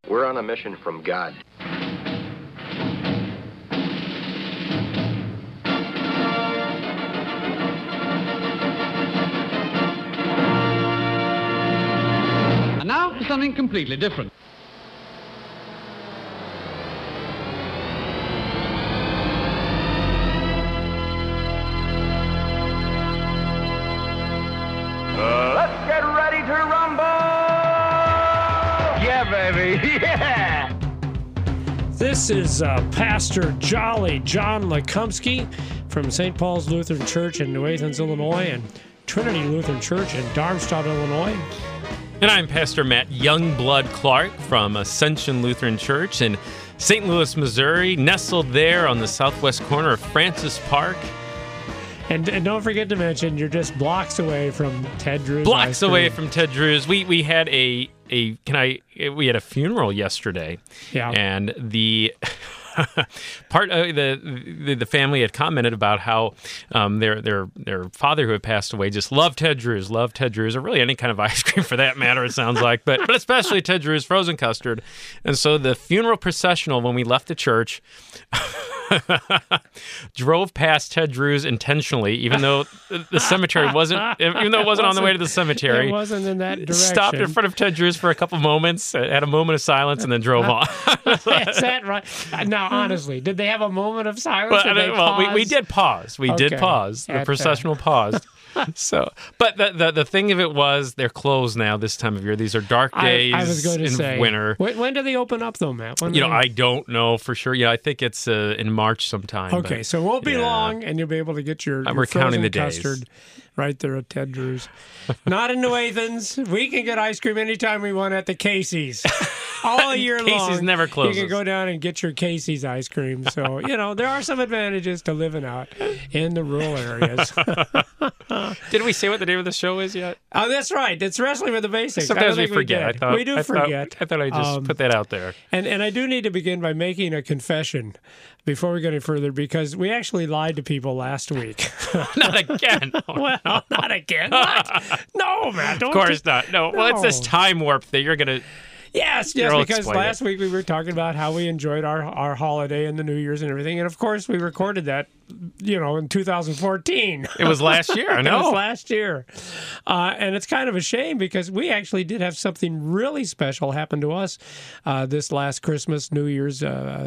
We're on a mission from God. And now for something completely different. Let's get ready to rumble! Yeah, baby, yeah! This is Pastor Jolly John Lekumsky from St. Paul's Lutheran Church in New Athens, Illinois, and Trinity Lutheran Church in Darmstadt, Illinois. And I'm Pastor Matt Youngblood Clark from Ascension Lutheran Church in St. Louis, Missouri, nestled there on the southwest corner of Francis Park. And don't forget to mention, you're just blocks away from Ted Drew's. Blocks away from Ted Drew's. We had we had a funeral yesterday. Yeah. And the part of the family had commented about how their father who had passed away just loved Ted Drew's, or really any kind of ice cream for that matter, it sounds like, but especially Ted Drew's frozen custard. And so the funeral processional, when we left the church, drove past Ted Drew's intentionally, even though the cemetery wasn't on the way to the cemetery. It wasn't in that direction. Stopped in front of Ted Drew's for a couple moments, had a moment of silence, and then drove on. Is that right? Now, honestly, did they have a moment of silence? We did pause. We did pause. The processional paused. So, but the thing of it was, they're closed now this time of year. These are dark days. I was going to say winter. When do they open up, though, Matt? I don't know for sure. I think it's in March sometime. Okay, so it won't be long, and you'll be able to get your we're counting the custard days. Right there at Ted Drew's. Not in New Athens. We can get ice cream anytime we want at the Casey's. All year long. Casey's never closes. You can go down and get your Casey's ice cream. So, there are some advantages to living out in the rural areas. Did we say what the name of the show is yet? Oh, that's right. It's Wrestling with the Basics. Sometimes we forget. We do forget. I thought I'd just put that out there. And I do need to begin by making a confession before we go any further, because we actually lied to people last week. Not again. Well, not again. What? No, man. Of course not. No. Well, it's this time warp thing. You're going to... Yes, because last week we were talking about how we enjoyed our holiday and the New Year's and everything. And, of course, we recorded that, in 2014. It was last year, I know. It was last year. And it's kind of a shame because we actually did have something really special happen to us this last Christmas, New Year's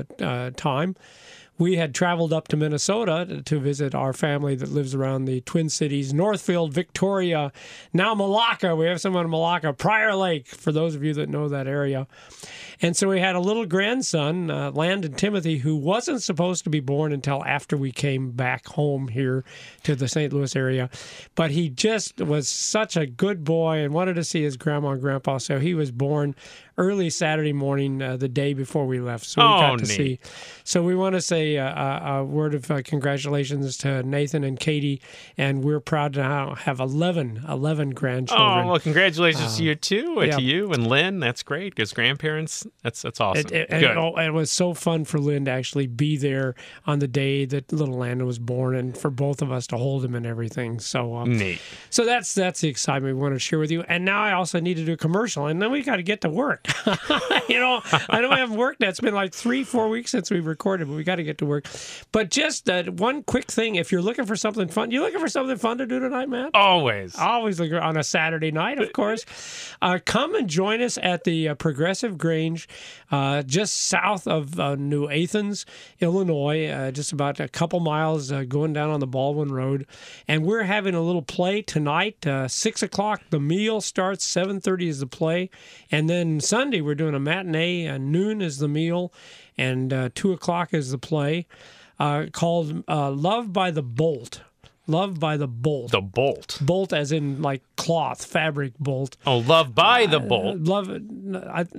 time. We had traveled up to Minnesota to visit our family that lives around the Twin Cities, Northfield, Victoria, now Malacca. We have someone in Malacca, Prior Lake, for those of you that know that area. And so we had a little grandson, Landon Timothy, who wasn't supposed to be born until after we came back home here to the St. Louis area. But he just was such a good boy and wanted to see his grandma and grandpa. So he was born early Saturday morning, the day before we left. So we got to see. So we want to say a word of congratulations to Nathan and Katie, and we're proud to now have 11 grandchildren. Oh, well, congratulations to you, too, to you and Lynn. That's great, because grandparents, that's awesome. It was so fun for Lynn to actually be there on the day that little Landon was born, and for both of us to hold him and everything. So neat. So that's the excitement we want to share with you. And now I also need to do a commercial, and then we got to get to work. I know I haven't worked. It's been like 3-4 weeks since we recorded, but we got to get to work. But just one quick thing: if you're looking for something fun, you looking for something fun to do tonight, Matt? Always looking on a Saturday night, of course. Come and join us at the Progressive Grange, just south of New Athens, Illinois, just about a couple miles going down on the Baldwin Road. And we're having a little play tonight. 6 o'clock, the meal starts. 7:30 is the play, and then Sunday we're doing a matinee. Noon is the meal, and 2 o'clock is the play, called Love by the Bolt. Love by the Bolt. The Bolt. Bolt as in like cloth, fabric bolt. Oh, Love by the Bolt. Loved.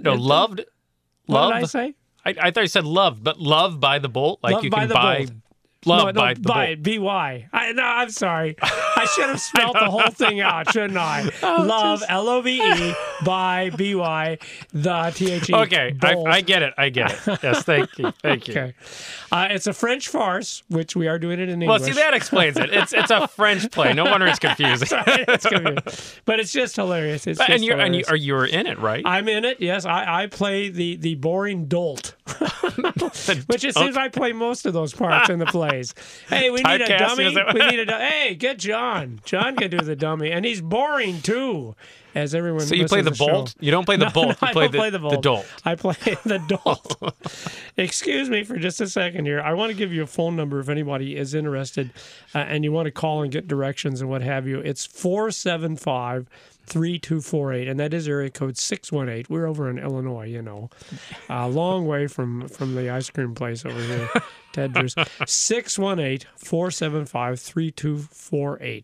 What did I say? I thought you said loved, but Love by the Bolt. Like Love you by can the buy Bolt. Love by the by Bolt. B-Y. I'm sorry. I should have spelled the whole thing out, shouldn't I? Love, L-O-V-E, by B-Y, the T-H-E. Okay, Bolt. I get it. Yes, thank you. Okay. It's a French farce, which we are doing it in Well, English. see, that explains it. It's a French play. No wonder it's confusing. It's confusing. But it's just hilarious. It's just and hilarious. you're in it, right? I'm in it, yes. I play the boring dolt, which it seems I play most of those parts in the plays. Hey, we need a Typecasting, dummy. is that- We need a Hey, get John. John can do the dummy, and he's boring too. As everyone, So you play the listens to the bolt? show. You don't play the No, bolt. no, You I play don't the, play the bolt. dolt. I play the dolt. Excuse me for just a second here. I want to give you a phone number if anybody is interested and you want to call and get directions and what have you. It's 475-3248, and that is area code 618. We're over in Illinois, you know, a long way from the ice cream place over here, Ted Drew's. 618-475-3248.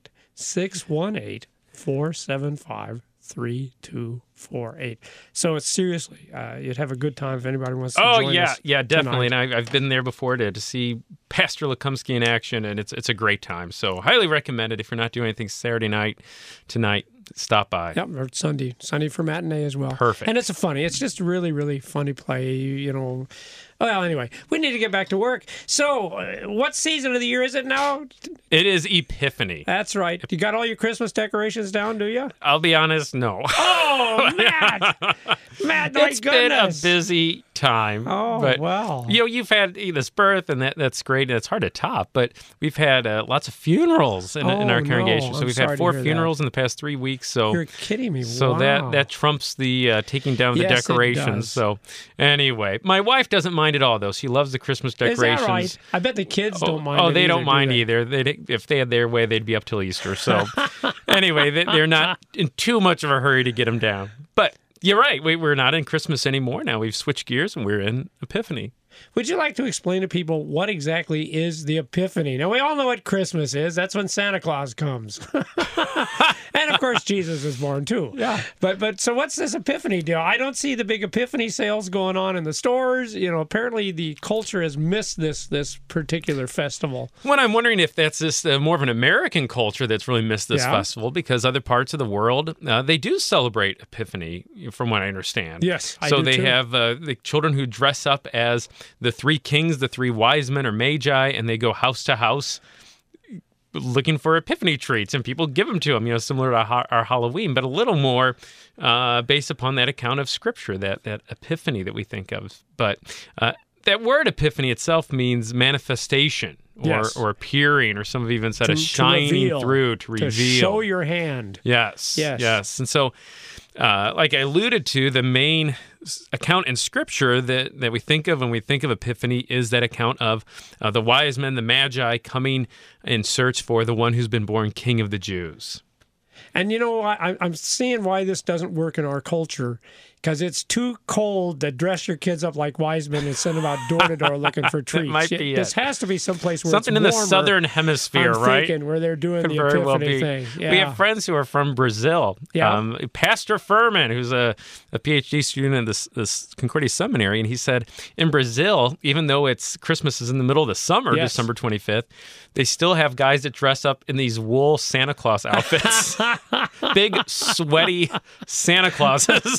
618-475-3248. So it's seriously, you'd have a good time if anybody wants to join us. Yeah, definitely. tonight. And I've been there before to see Pastor Lekumsky in action, and it's a great time. So highly recommend it. If you're not doing anything Saturday night, tonight, stop by. Yep, or Sunday for matinee as well. Perfect. And it's it's just a really, really funny play, you know. Well, anyway, we need to get back to work. So, what season of the year is it now? It is Epiphany. That's right. You got all your Christmas decorations down, do you? I'll be honest, no. Oh, Matt! Matt, my It's been a goodness. busy time. Oh, but, wow. You know, you've had this birth, and that's great, and it's hard to top, but we've had lots of funerals in our no. congregation. So I'm we've sorry had to 4 hear that. funerals in the past 3 weeks. So You're kidding me. So Wow. that trumps the taking down the Yes, it decorations. does. So anyway, my wife doesn't mind at all, though. She loves the Christmas Is decorations. that right? I bet the kids don't mind. Oh, it they either, don't mind do they? either. If they had their way, they'd be up till Easter. So anyway, they're not in too much of a hurry to get them down. But you're right. We're not in Christmas anymore now. We've switched gears, and we're in Epiphany. Would you like to explain to people what exactly is the Epiphany? Now, we all know what Christmas is. That's when Santa Claus comes. And, of course, Jesus was born, too. Yeah. But so what's this Epiphany deal? I don't see the big Epiphany sales going on in the stores. You know, apparently the culture has missed this particular festival. Well, I'm wondering if that's just more of an American culture that's really missed this Yeah. festival, because other parts of the world, they do celebrate Epiphany, from what I understand. Yes, I So do they too. have the children who dress up as the 3 kings, the 3 wise men or magi, and they go house to house looking for Epiphany treats, and people give them to them, similar to our Halloween, but a little more based upon that account of Scripture, that Epiphany that we think of. But that word Epiphany itself means manifestation, Yes. or appearing, or some have even said To a shining reveal, through, to reveal. To show your hand. Yes. Yes. And so, like I alluded to, the main account in Scripture that we think of when we think of Epiphany is that account of the wise men, the magi, coming in search for the one who's been born King of the Jews. And you know, I'm seeing why this doesn't work in our culture, because it's too cold to dress your kids up like wise men and send them out door to door looking for treats. might be This it. has to be someplace where Something it's in the warmer, southern hemisphere, I'm right? thinking, where they're doing Could the very well Epiphany be. thing. Yeah. We have friends who are from Brazil. Yeah. Pastor Furman, who's a PhD student at this Concordia Seminary, and he said in Brazil, even though Christmas is in the middle of the summer, Yes. December 25th, they still have guys that dress up in these wool Santa Claus outfits. Big, sweaty Santa Clauses.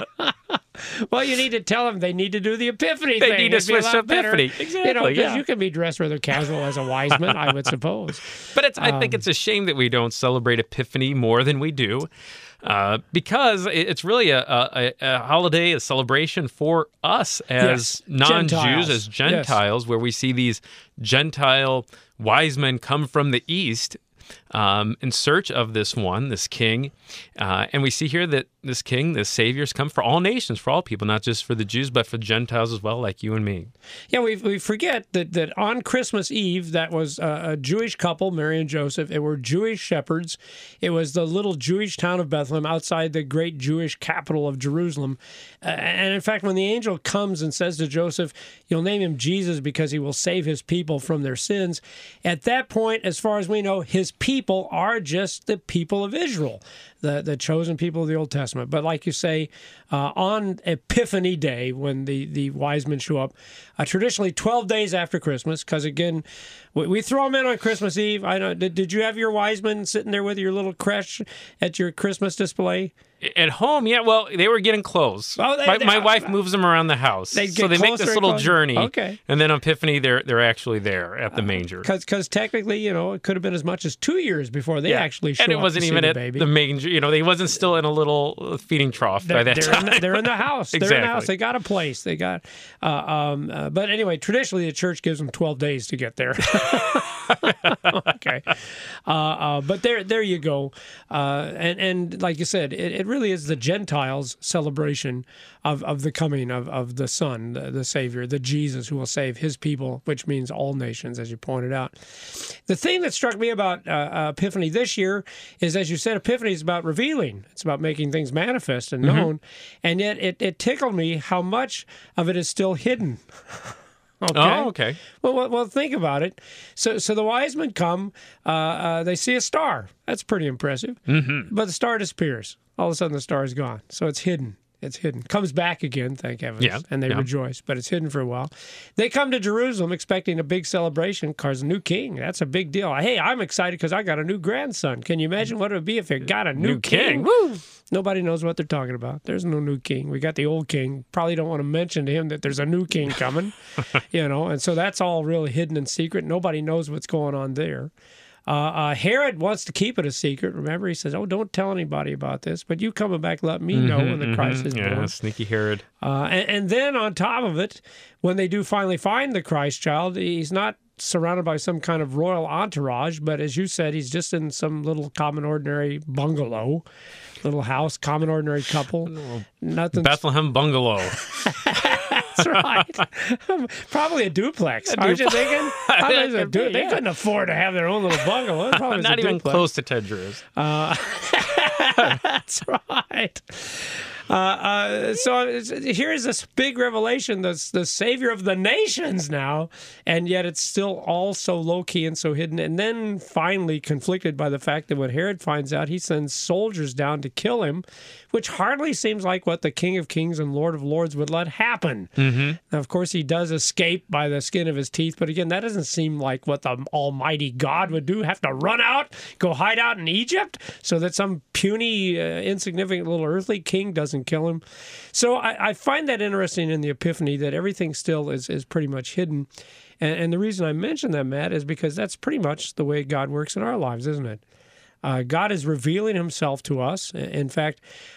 Well, you need to tell them they need to do the Epiphany They thing. need to It'd be a switch lot to Epiphany. better. Exactly, Because yeah. you can be dressed rather casual as a wise man, I would suppose. But I think it's a shame that we don't celebrate Epiphany more than we do, because it's really a holiday, a celebration for us as Yes, non-Jews, Gentiles. as Gentiles, where we see these Gentile wise men come from the East in search of this king. And we see here that this king, this Savior's come for all nations, for all people, not just for the Jews, but for Gentiles as well, like you and me. Yeah, we forget that on Christmas Eve, that was a Jewish couple, Mary and Joseph. It were Jewish shepherds. It was the little Jewish town of Bethlehem outside the great Jewish capital of Jerusalem. And in fact, when the angel comes and says to Joseph, you'll name him Jesus because he will save his people from their sins, at that point, as far as we know, his people are just the people of Israel. the chosen people of the Old Testament. But like you say, on Epiphany Day, when the wise men show up, traditionally 12 days after Christmas, because again, we throw them in on Christmas Eve. I know. Did you have your wise men sitting there with your little creche at your Christmas display? At home, yeah. Well, they were getting close. Oh, my wife moves them around the house, They so get they make closer this and little closer. journey. Okay. And then on Epiphany, they're actually there at the manger. Because technically, it could have been as much as 2 years before they actually show and it up wasn't to see even the at baby. the manger. They wasn't still in a little feeding trough by that time. They're in the house. They're in Exactly. the house. They got a place. They got. But anyway, traditionally, the church gives them 12 days to get there. Okay. But there you go. And like you said, it really is the Gentiles' celebration of the coming of the Son, the Savior, the Jesus who will save his people, which means all nations, as you pointed out. The thing that struck me about Epiphany this year is, as you said, Epiphany is about revealing. It's about making things manifest and known. And yet it tickled me how much of it is still hidden. Okay. Oh, okay. Well, think about it. So the wise men come. They see a star. That's pretty impressive. Mm-hmm. But the star disappears. All of a sudden, the star is gone. So it's hidden. It's hidden. Comes back again, thank heavens. Yeah, And they rejoice, but it's hidden for a while. They come to Jerusalem expecting a big celebration because a new king. That's a big deal. Hey, I'm excited because I got a new grandson. Can you imagine what it would be if it got a new king? Woo! Nobody knows what they're talking about. There's no new king. We got the old king. Probably don't want to mention to him that there's a new king coming, and so that's all really hidden and secret. Nobody knows what's going on there. Herod wants to keep it a secret. Remember, he says, don't tell anybody about this, but you coming back, let me know when the Christ is born. Sneaky Herod. And then on top of it, when they do finally find the Christ child, he's not surrounded by some kind of royal entourage, but as you said, he's just in some little common ordinary bungalow, little house, common ordinary couple. Nothing. Bethlehem bungalow. That's right. Probably a duplex. Aren't you thinking? They couldn't afford to have their own little bungalow. It probably was Not a even duplex. close to Ted Drew's. That's right. So here's this big revelation, the Savior of the nations now, and yet it's still all so low-key and so hidden. And then finally conflicted by the fact that when Herod finds out, he sends soldiers down to kill him, which hardly seems like what the King of Kings and Lord of Lords would let happen. Mm-hmm. Now, of course, he does escape by the skin of his teeth, but again, that doesn't seem like what the Almighty God would do, have to run out, go hide out in Egypt so that some puny, insignificant little earthly king doesn't kill him. So I find that interesting in the Epiphany, that everything still is pretty much hidden. And the reason I mention that, Matt, is because that's pretty much the way God works in our lives, isn't it? God is revealing himself to us. In fact,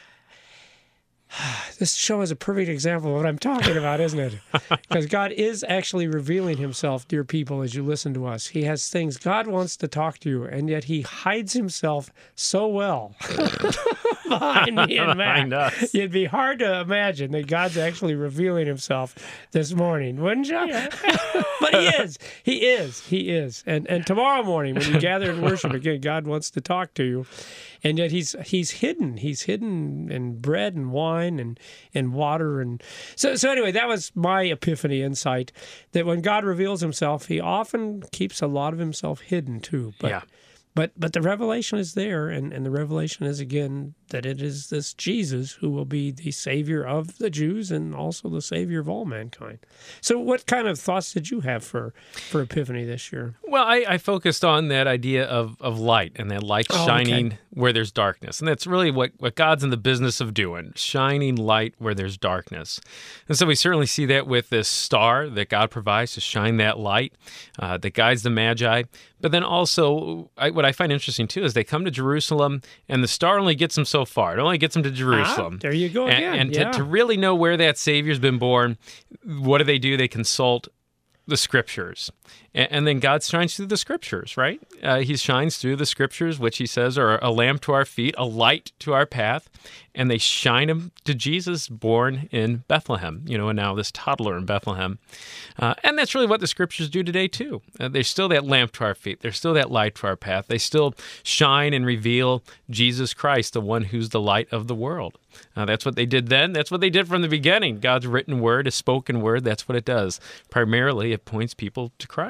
this show is a perfect example of what I'm talking about, isn't it? Because God is actually revealing himself, dear people, as you listen to us. He has things. God wants to talk to you, and yet he hides himself so well behind me and Behind Matt. us. It'd be hard to imagine that God's actually revealing himself this morning, wouldn't you? But he is. He is. He is. And tomorrow morning, when you gather in worship again, God wants to talk to you. And yet he's hidden. He's hidden in bread and wine and water. And so anyway, that was my Epiphany insight, that when God reveals himself, he often keeps a lot of himself hidden too. But the revelation is there, and the revelation is, again, that it is this Jesus who will be the Savior of the Jews and also the Savior of all mankind. So what kind of thoughts did you have for Epiphany this year? Well, I focused on that idea of light, and that light shining where there's darkness. And that's really what God's in the business of doing, shining light where there's darkness. And so we certainly see that with this star that God provides to shine that light that guides the Magi. But then also, what I find interesting, too, is they come to Jerusalem, and the star only gets them so far. It only gets them to Jerusalem. There you go again. And to really know where that Savior's been born, what do? They consult the Scriptures. And then God shines through the Scriptures, right? He shines through the Scriptures, which he says are a lamp to our feet, a light to our path, and they shine him to Jesus born in Bethlehem, and now this toddler in Bethlehem. And that's really what the Scriptures do today, too. They're still that lamp to our feet. They're still that light to our path. They still shine and reveal Jesus Christ, the one who's the light of the world. That's what they did then. That's what they did from the beginning. God's written word, his spoken word, that's what it does. Primarily, it points people to Christ.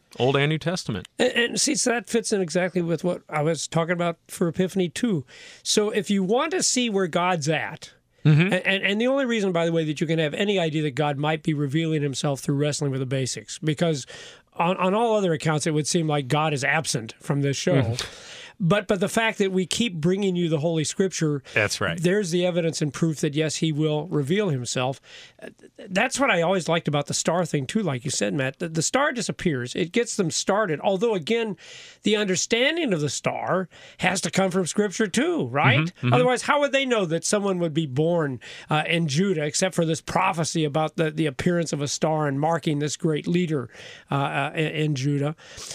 Old and New Testament. And see, so that fits in exactly with what I was talking about for Epiphany too. So if you want to see where God's at, and the only reason, by the way, that you can have any idea that God might be revealing himself through wrestling with the basics, because on all other accounts, it would seem like God is absent from this show. But the fact that we keep bringing you the Holy Scripture, that's right. There's the evidence and proof that, yes, he will reveal himself. That's what I always liked about the star thing, too, like you said, Matt. The star disappears. It gets them started. Although, again, the understanding of the star has to come from Scripture, too, right? Otherwise, how would they know that someone would be born in Judah, except for this prophecy about the appearance of a star and marking this great leader in Judah?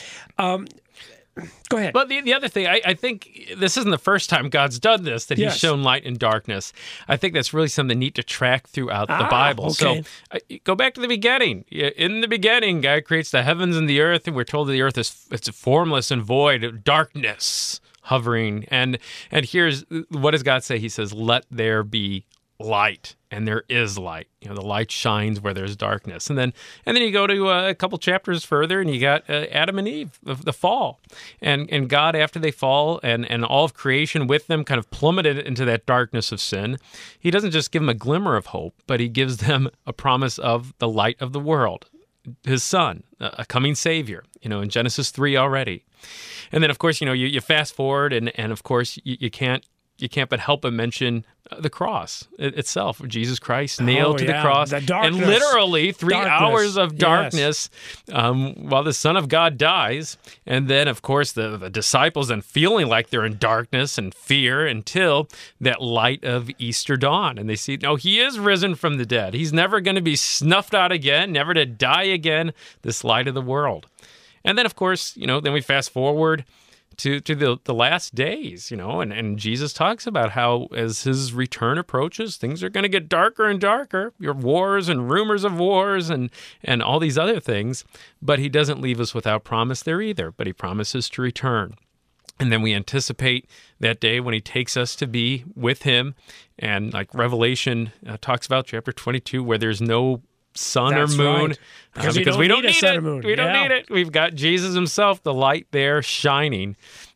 Go ahead. Well, the other thing, I think this isn't the first time God's done this, that he's shown light and darkness. I think that's really something neat to track throughout the Bible. Okay. So go back to the beginning. In the beginning, God creates the heavens and the earth, and we're told that the earth it's formless and void, darkness hovering. And here's, what does God say? He says, let there be light, and there is light. The light shines where there's darkness. And then you go to a couple chapters further, and you got Adam and Eve, the fall, and God, after they fall, and all of creation with them, kind of plummeted into that darkness of sin. He doesn't just give them a glimmer of hope, but he gives them a promise of the light of the world, his son, a coming savior. In Genesis 3 already. And then, of course, you fast forward, and of course you can't but help but mention the cross itself. Jesus Christ nailed to the cross, and literally 3 hours of darkness while the Son of God dies. And then, of course, the disciples and feeling like they're in darkness and fear until that light of Easter dawn. And they see, no, he is risen from the dead. He's never going to be snuffed out again, never to die again, this light of the world. And then, of course, then we fast forward to the last days, and Jesus talks about how as his return approaches, things are going to get darker and darker, your wars and rumors of wars and all these other things, but he doesn't leave us without promise there either, but he promises to return. And then we anticipate that day when he takes us to be with him, and like Revelation talks about, chapter 22, where there's no sun or moon, right. Because we don't need it. We don't need it. We've got Jesus himself, the light there shining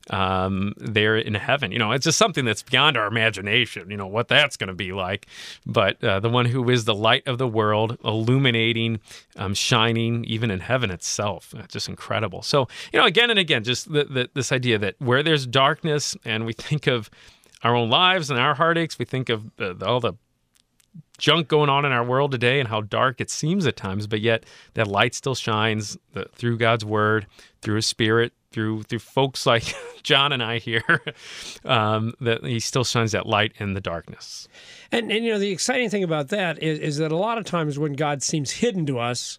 there in heaven. It's just something that's beyond our imagination, what that's going to be like. But the one who is the light of the world, illuminating, shining, even in heaven itself. Just incredible. So, again and again, just this idea that where there's darkness, and we think of our own lives and our heartaches, we think of all the junk going on in our world today and how dark it seems at times, but yet that light still shines through God's word, through his spirit, through folks like John and I here, that he still shines that light in the darkness. And the exciting thing about that is that a lot of times when God seems hidden to us,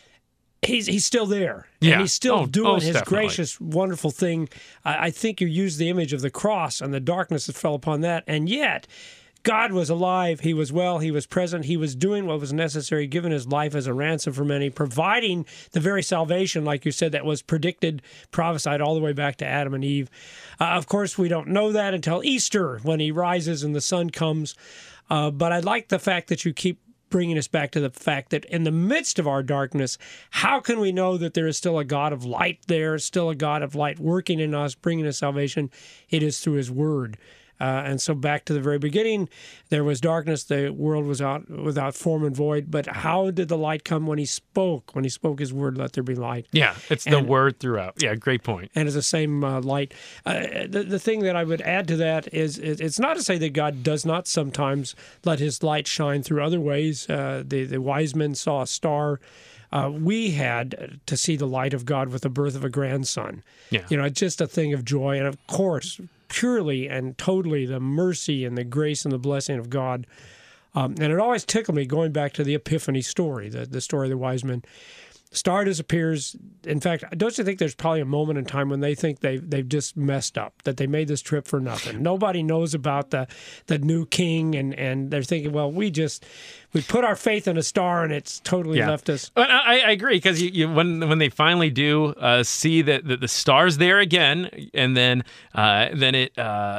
he's still there. Yeah. And he's still doing his definitely. gracious, wonderful thing. I think you used the image of the cross and the darkness that fell upon that, and yet God was alive, he was well, he was present, he was doing what was necessary, giving his life as a ransom for many, providing the very salvation, like you said, that was predicted, prophesied all the way back to Adam and Eve. Of course, we don't know that until Easter, when he rises and the sun comes. But I like the fact that you keep bringing us back to the fact that in the midst of our darkness, how can we know that there is still a God of light there, still a God of light working in us, bringing us salvation? It is through his word. And so back to the very beginning, there was darkness, the world was out without form and void, but how did the light come? When he spoke his word, let there be light. Yeah, it's the word throughout. Yeah, great point. And it's the same light. The thing that I would add to that is it's not to say that God does not sometimes let his light shine through other ways. The wise men saw a star. We had to see the light of God with the birth of a grandson. Yeah. It's just a thing of joy. And of course, purely and totally the mercy and the grace and the blessing of God. And it always tickled me going back to the Epiphany story, the story of the wise men. Star disappears. In fact, don't you think there's probably a moment in time when they think they've just messed up, that they made this trip for nothing? Nobody knows about the new king, and they're thinking, well, we just we put our faith in a star, and it's totally left us. But I agree, because when they finally do see that the star's there again, and then it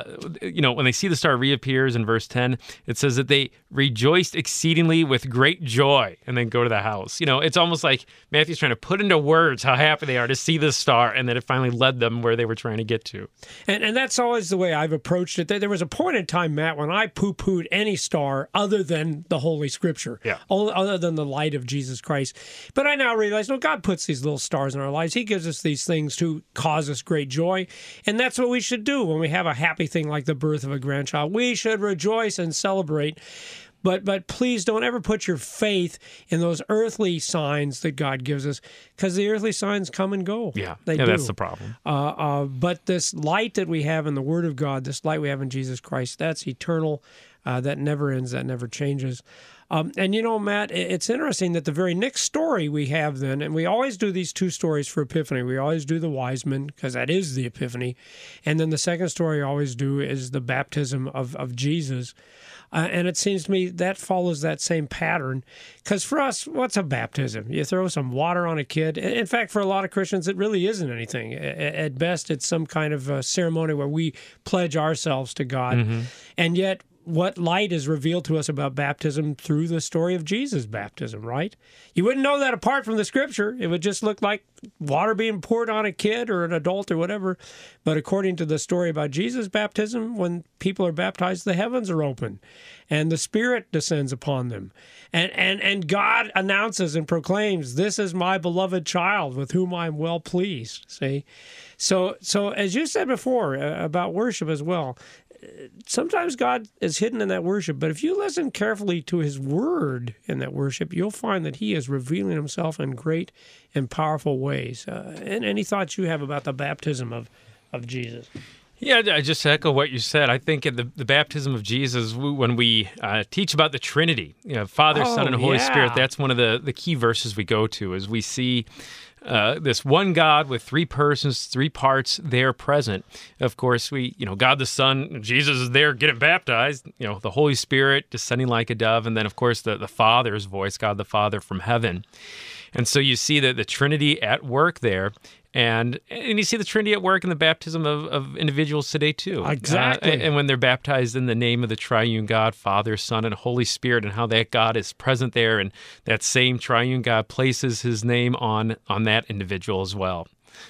when they see the star reappears in verse 10, it says that they rejoiced exceedingly with great joy, and then go to the house. It's almost like Matthew's trying to put into words how happy they are to see the star, and that it finally led them where they were trying to get to. And that's always the way I've approached it. There was a point in time, Matt, when I poo-pooed any star other than the Holy Scripture, other than the light of Jesus Christ. But I now realize, God puts these little stars in our lives. He gives us these things to cause us great joy, and that's what we should do when we have a happy thing like the birth of a grandchild. We should rejoice and celebrate. But please don't ever put your faith in those earthly signs that God gives us, because the earthly signs come and go. They do. That's the problem. But this light that we have in the Word of God, this light we have in Jesus Christ, that's eternal. That never ends. That never changes. And Matt, it's interesting that the very next story we have then, and we always do these two stories for Epiphany. We always do the wise men, because that is the Epiphany. And then the second story we always do is the baptism of Jesus. And it seems to me that follows that same pattern. Because for us, what's a baptism? You throw some water on a kid. In fact, for a lot of Christians, it really isn't anything. At best, it's some kind of a ceremony where we pledge ourselves to God. Mm-hmm. And yet, what light is revealed to us about baptism through the story of Jesus' baptism, right? You wouldn't know that apart from the Scripture. It would just look like water being poured on a kid or an adult or whatever. But according to the story about Jesus' baptism, when people are baptized, the heavens are open and the Spirit descends upon them. And God announces and proclaims, "This is my beloved child with whom I am well pleased." See? So as you said before about worship as well, sometimes God is hidden in that worship, but if you listen carefully to His Word in that worship, you'll find that He is revealing Himself in great and powerful ways. And any thoughts you have about the baptism of Jesus? Yeah, I just echo what you said. I think in the baptism of Jesus, when we teach about the Trinity, Father, Son, and Holy Spirit, that's one of the key verses we go to, as we see this one God with three persons, three parts there present. Of course, God the Son, Jesus is there getting baptized, the Holy Spirit descending like a dove, and then, of course, the Father's voice, God the Father from heaven. And so you see the Trinity at work there. And you see the Trinity at work in the baptism of individuals today, too. Exactly. And when they're baptized in the name of the triune God, Father, Son, and Holy Spirit, and how that God is present there, and that same triune God places His name on that individual as well.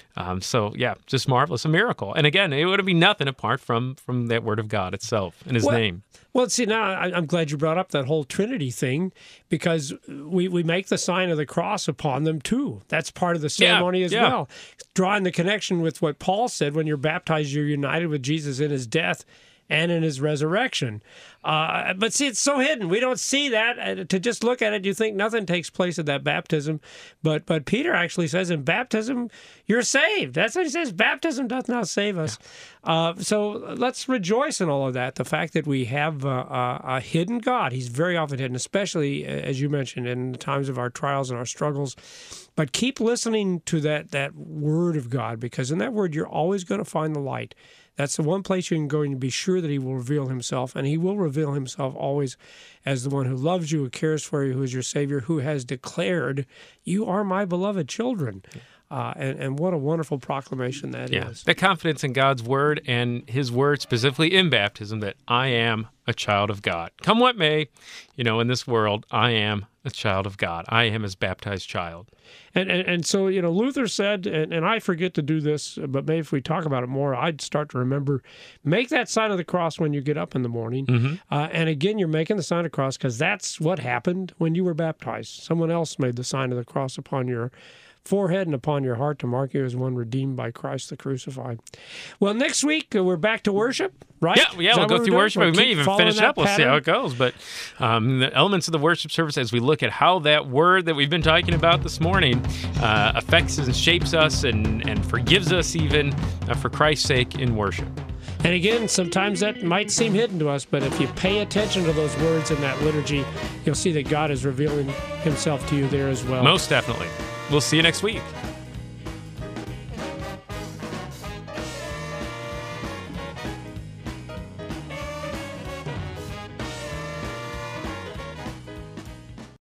Just marvelous, a miracle. And again, it would be nothing apart from that Word of God itself and His name. Well, see, now I'm glad you brought up that whole Trinity thing, because we make the sign of the cross upon them too. That's part of the ceremony as well. Drawing the connection with what Paul said, when you're baptized, you're united with Jesus in His death and in His resurrection. But see, it's so hidden. We don't see that. To just look at it, you think nothing takes place at that baptism. But Peter actually says in baptism, you're saved. That's what he says. Baptism doth not save us. So let's rejoice in all of that. The fact that we have a hidden God. He's very often hidden, especially, as you mentioned, in the times of our trials and our struggles. But keep listening to that Word of God, because in that Word, you're always going to find the light. That's the one place you can go and be sure that He will reveal Himself, and He will reveal Himself always as the one who loves you, who cares for you, who is your Savior, who has declared, "You are my beloved children." And what a wonderful proclamation that is. The confidence in God's Word, and His Word specifically in baptism, that I am a child of God. Come what may, in this world, I am a child of God. I am His baptized child. And so, Luther said, and I forget to do this, but maybe if we talk about it more, I'd start to remember, make that sign of the cross when you get up in the morning. Mm-hmm. And again, you're making the sign of the cross because that's what happened when you were baptized. Someone else made the sign of the cross upon your forehead and upon your heart to mark you as one redeemed by Christ the crucified. Well, next week, we're back to worship, right? Yeah, we'll go through worship. We may even finish up. We'll see how it goes. But the elements of the worship service, as we look at how that Word that we've been talking about this morning affects and shapes us and forgives us even for Christ's sake in worship. And again, sometimes that might seem hidden to us, but if you pay attention to those words in that liturgy, you'll see that God is revealing Himself to you there as well. Most definitely. We'll see you next week.